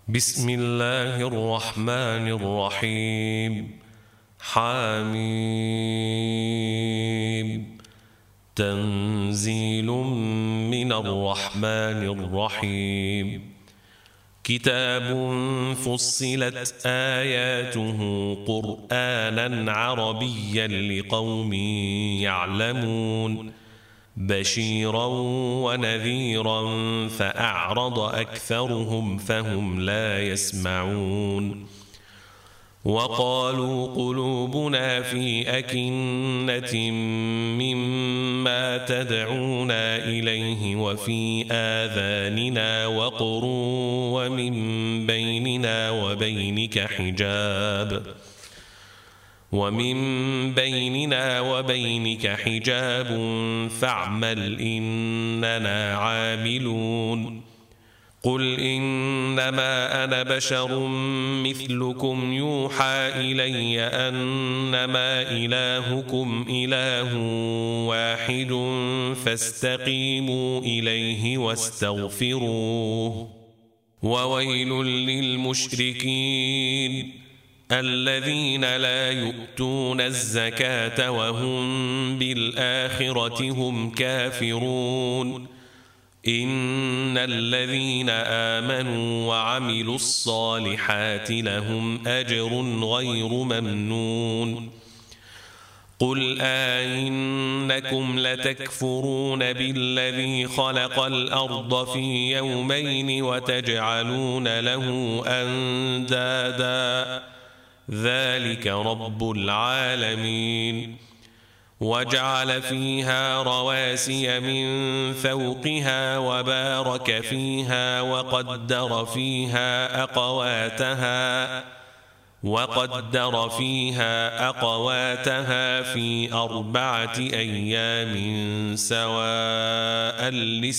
بسم الله الرحمن الرحيم. حميم. تنزيل من الرحمن الرحيم. كتاب فصلت آياته قرآنا عربيا لقوم يعلمون بشيرا ونذيرا فأعرض أكثرهم فهم لا يسمعون. وقالوا قلوبنا في أكنة مما تدعونا إليه وفي آذاننا وقر ومن بيننا وبينك حجاب فاعمل إننا عاملون. قل إنما أنا بشر مثلكم يوحى إلي أنما إلهكم إله واحد فاستقيموا إليه واستغفروه. وويل للمشركين الذين لا يؤتون الزكاة وهم بالآخرة هم كافرون. إن الذين آمنوا وعملوا الصالحات لهم أجر غير ممنون. قل أئنكم لتكفرون بالذي خلق الأرض في يومين وتجعلون له أندادا ذلك رب العالمين. وجعل فيها رواسي من فوقها وبارك فيها وقدر فيها أقواتها في 4 أيام سواء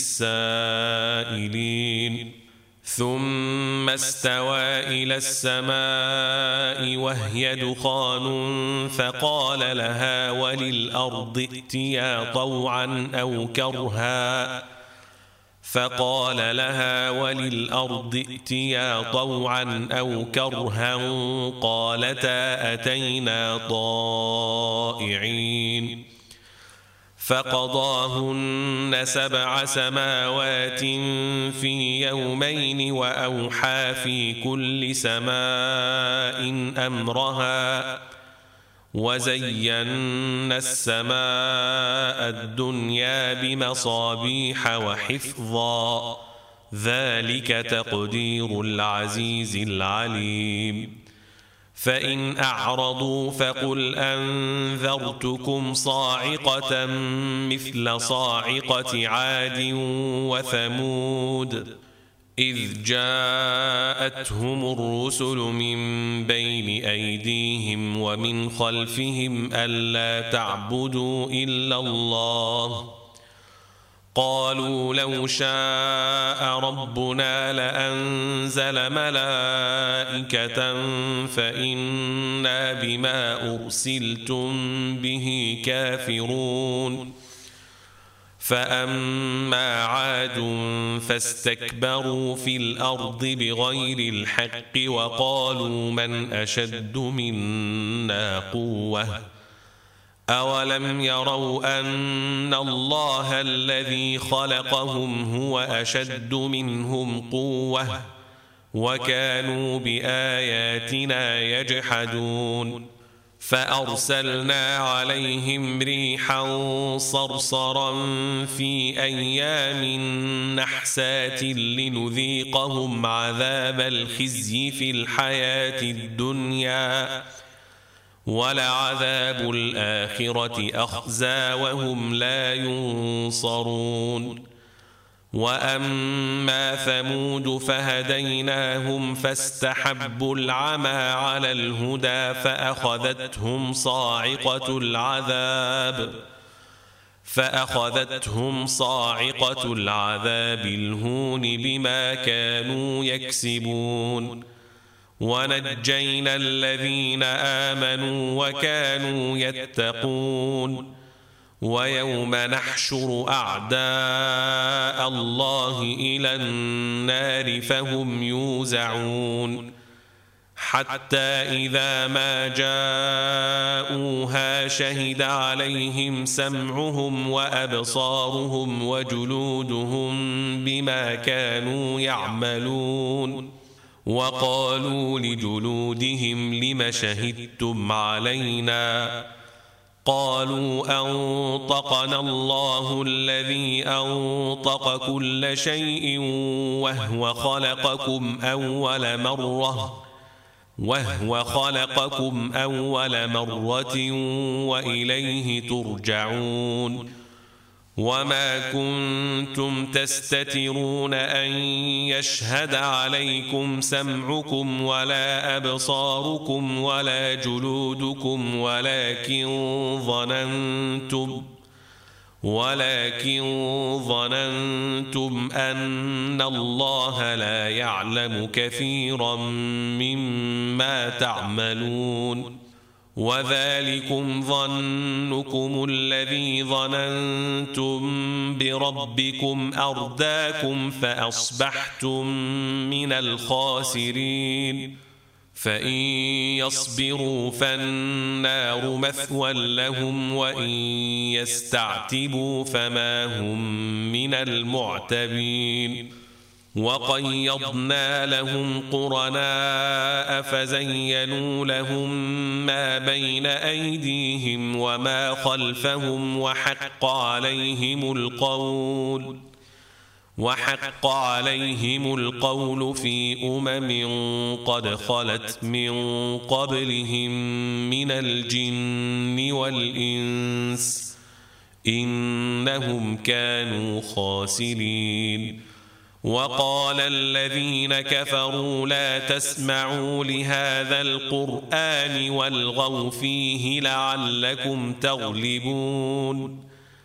للسائلين. ثم استوى إلى السماء وهي دخان فقال لها وللأرض ائتيا طوعا أو كرها قالتا أتينا طائعين. فقضاهن 7 سماوات في يومين وأوحى في كل سماء أمرها وزينا السماء الدنيا بمصابيح وحفظا ذلك تقدير العزيز العليم. فإن أعرضوا فقل أنذرتكم صاعقة مثل صاعقة عاد وثمود إذ جاءتهم الرسل من بين أيديهم ومن خلفهم ألا تعبدوا إلا الله قالوا لو شاء ربنا لأنزل ملائكة فإنا بما أرسلتم به كافرون. فأما عاد فاستكبروا في الأرض بغير الحق وقالوا من أشد منا قوة أولم يروا أن الله الذي خلقهم هو أشد منهم قوة وكانوا بآياتنا يجحدون. فأرسلنا عليهم ريحا صرصرا في أيام نحسات لنذيقهم عذاب الخزي في الحياة الدنيا ولعذاب الآخرة أخزى وهم لا ينصرون. وأما ثمود فهديناهم فاستحبوا العمى على الهدى فأخذتهم صاعقة العذاب الهون بما كانوا يكسبون. ونجينا الذين آمنوا وكانوا يتقون ويوم نحشر أعداء الله إلى النار فهم يوزعون حتى إذا ما جاءوها شهد عليهم سمعهم وأبصارهم وجلودهم بما كانوا يعملون وقالوا لجلودهم لم شهدتم علينا قالوا أنطقنا الله الذي أنطق كل شيء وهو خلقكم أول مرة وإليه ترجعون وما كنتم تستترون أن يشهد عليكم سمعكم ولا أبصاركم ولا جلودكم ولكن ظننتم أن الله لا يعلم كثيرا مما تعملون وذلكم ظنكم الذي ظننتم بربكم أرداكم فأصبحتم من الخاسرين فإن يصبروا فالنار مثوى لهم وإن يستعتبوا فما هم من المعتبين وقيضنا لهم قرناء فزينوا لهم ما بين أيديهم وما خلفهم وحق عليهم القول في قد خلت من قبلهم من الجن والإنس إنهم كانوا خاسرين وقال الذين كفروا لا تسمعوا لهذا القرآن والغوا فيه لعلكم تغلبون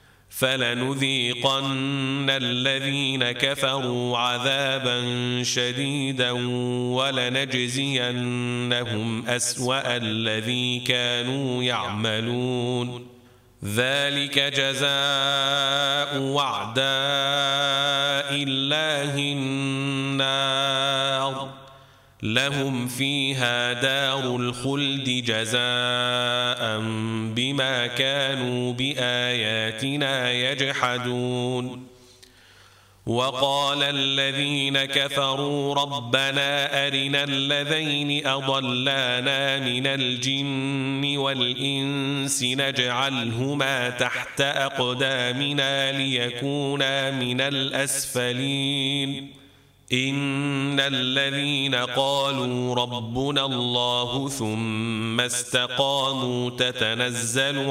فلنذيقن الذين كفروا عذابا شديدا ولنجزينهم أسوأ الذي كانوا يعملون ذلك جزاء وعداء الله النار لهم فيها دار الخلد جزاء بما كانوا بآياتنا يجحدون وقال الذين كفروا ربنا أرنا الذين أضلانا من الجن والإنس نجعلهما تحت أقدامنا ليكونا من الأسفلين إن الذين قالوا ربنا الله ثم استقاموا تتنزل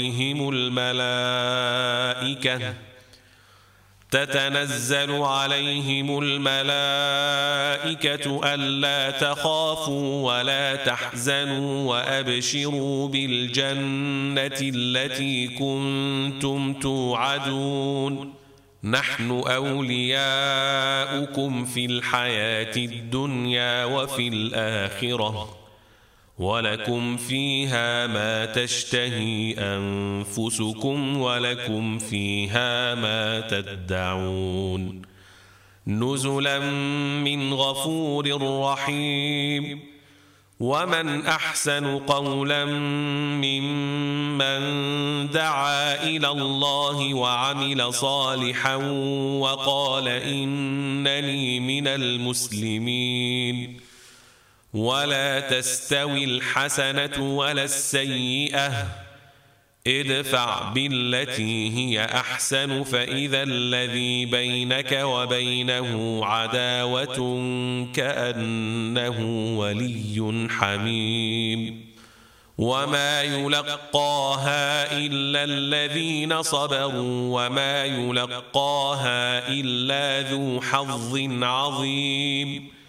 عليهم الملائكة ألا تخافوا ولا تحزنوا وأبشروا بالجنة التي كنتم توعدون نحن أولياؤكم في الحياة الدنيا وفي الآخرة ولكم فيها ما تشتهي أنفسكم ولكم فيها ما تدعون نزلا من غفور رحيم ومن أحسن قولا ممن دعا إلى الله وعمل صالحا وقال إنني من المسلمين ولا تستوي الحسنة ولا السيئة ادفع بالتي هي أحسن فإذا الذي بينك وبينه عداوة كأنه ولي حميم وما يلقاها إلا الذين صبروا وما يلقاها إلا ذو حظ عظيم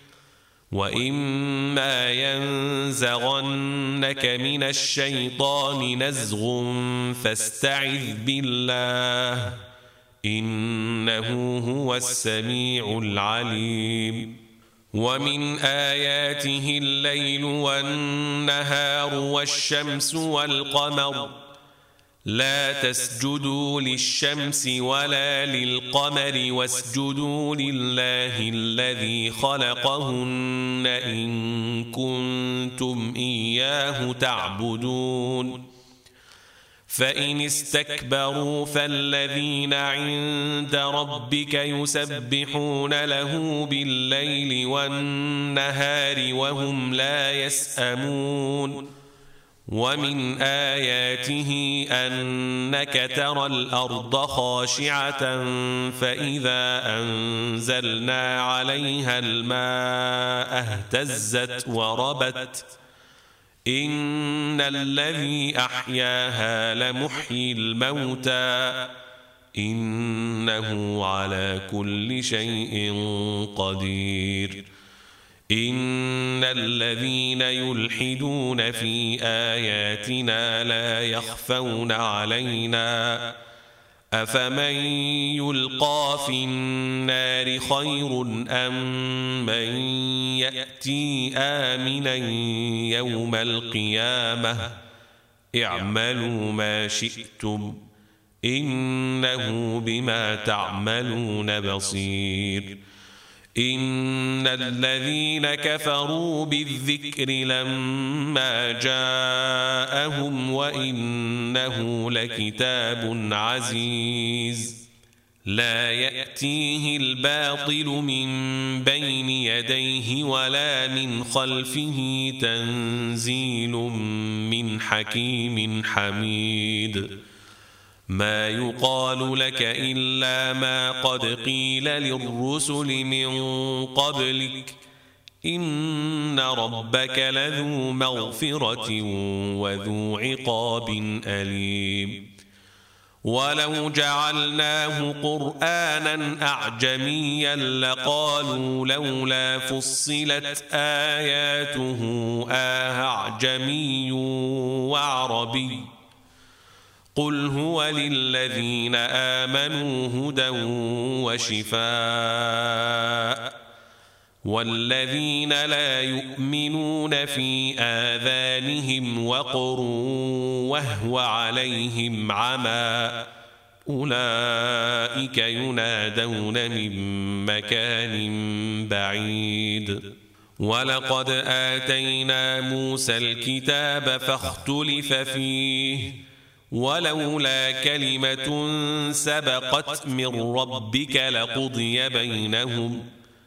وإما ينزغنك من الشيطان نزغ فاستعذ بالله إنه هو السميع العليم ومن آياته الليل والنهار والشمس والقمر لا تسجدوا للشمس ولا للقمر واسجدوا لله الذي خلقهن إن كنتم إياه تعبدون فإن استكبروا فالذين عند ربك يسبحون له بالليل والنهار وهم لا يسأمون ومن آياته أنك ترى الأرض خاشعة فإذا أنزلنا عليها الماء اهتزت وربت إن الذي أحياها لمحيي الموتى إنه على كل شيء قدير إن الذين يلحدون في آياتنا لا يخفون علينا أفمن يلقى في النار خير أم من يأتي آمنا يوم القيامة اعملوا ما شئتم إنه بما تعملون بصير إن الذين كفروا بالذكر لما جاءهم وإنه لكتاب عزيز لا يأتيه الباطل من بين يديه ولا من خلفه تنزيل من حكيم حميد ما يقال لك إلا ما قد قيل للرسل من قبلك إن ربك لذو مغفرة وذو عقاب أليم ولو جعلناه قرآنا أعجميا لقالوا لولا فصلت آياته أعجمي وعربي قل هو للذين آمنوا هدى وشفاء والذين لا يؤمنون في آذانهم وقر وهو عليهم عمى أولئك ينادون من مكان بعيد ولقد آتينا موسى الكتاب فاختلف فيه ولولا كلمة سبقت من ربك لقضي بينهم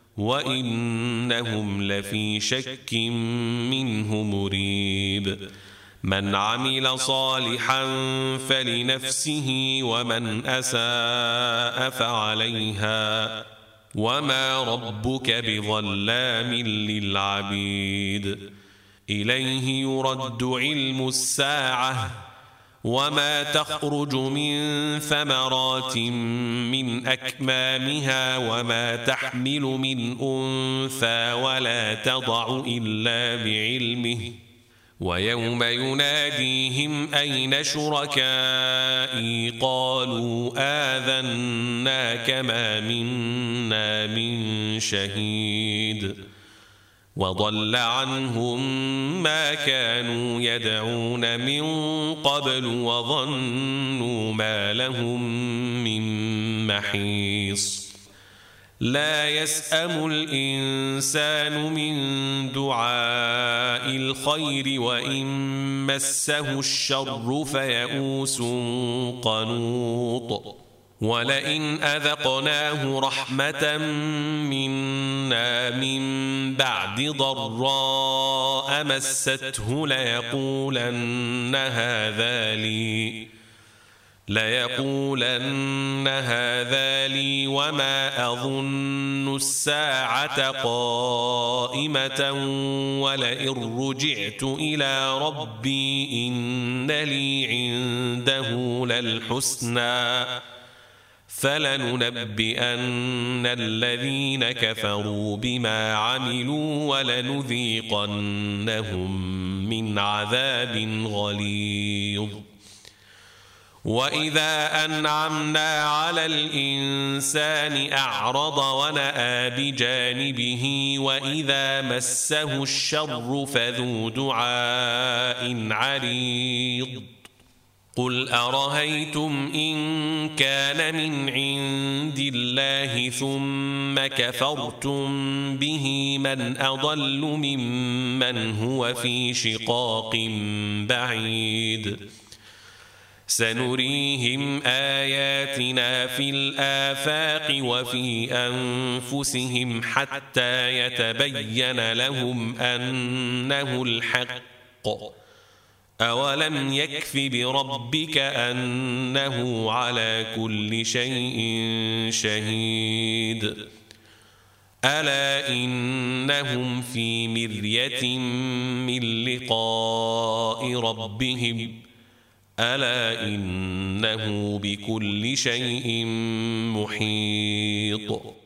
وإنهم لفي شك منه مريب من عمل صالحا فلنفسه ومن أساء فعليها وما ربك بظلام للعبيد إليه يرد علم الساعة وما تخرج من ثمرات من أكمامها وما تحمل من أنثى ولا تضع إلا بعلمه ويوم يناديهم أين شركائي قالوا آذناك ما منا من شهيد وضل عنهم ما كانوا يدعون من قبل وظنوا ما لهم من محيص لا يسأم الإنسان من دعاء الخير وإن مسه الشر فيئوس قنوط ولئن أذقناه رحمة منا من بعد ضراء مسته ليقولن هذا لي وما أظن الساعة قائمة ولئن رجعت إلى ربي إن لي عنده للحسنى فلننبئن الذين كفروا بما عملوا ولنذيقنهم من عذاب غليظ وإذا أنعمنا على الإنسان أعرض ونأى بجانبه وإذا مسه الشر فذو دعاء عريض قل أرأيتم إن كان من عند الله ثم كفرتم به من أضل ممن هو في شقاق بعيد سنريهم آياتنا في الآفاق وفي أنفسهم حتى يتبين لهم أنه الحق أولم يكف بربك أنه على كل شيء شهيد ألا إنهم في مرية من لقاء ربهم ألا إنه بكل شيء محيط